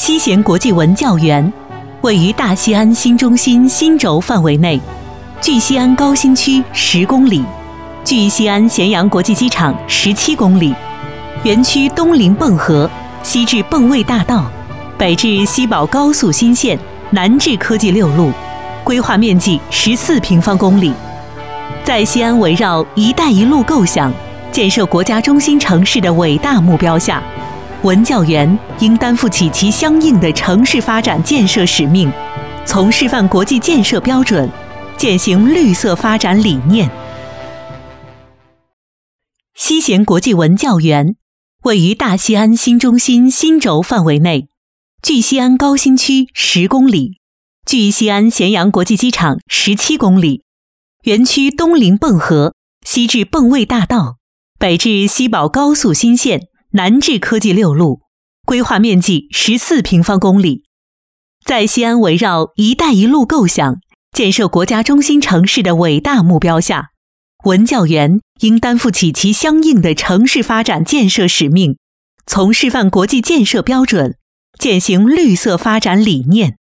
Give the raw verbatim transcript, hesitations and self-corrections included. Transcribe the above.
西咸国际文教园位于大西安新中心新轴范围内，距西安高新区十公里，距西安咸阳国际机场十七公里。园区东临迸河，西至迸卫大道，北至西宝高速新线，南至科技六路，规划面积十四平方公里。在西安围绕“一带一路”构想，建设国家中心城市的伟大目标下，文教园应担负起其相应的城市发展建设使命，从示范国际建设标准，践行绿色发展理念。西咸国际文教园位于大西安新中心新轴范围内，距西安高新区十公里，距西安咸阳国际机场十七公里。园区东临迸河，西至迸卫大道，北至西宝高速新线，南至科技六路，规划面积十四平方公里。在西安围绕“一带一路”构想，建设国家中心城市的伟大目标下，文教园应担负起其相应的城市发展建设使命，从示范国际建设标准，践行绿色发展理念。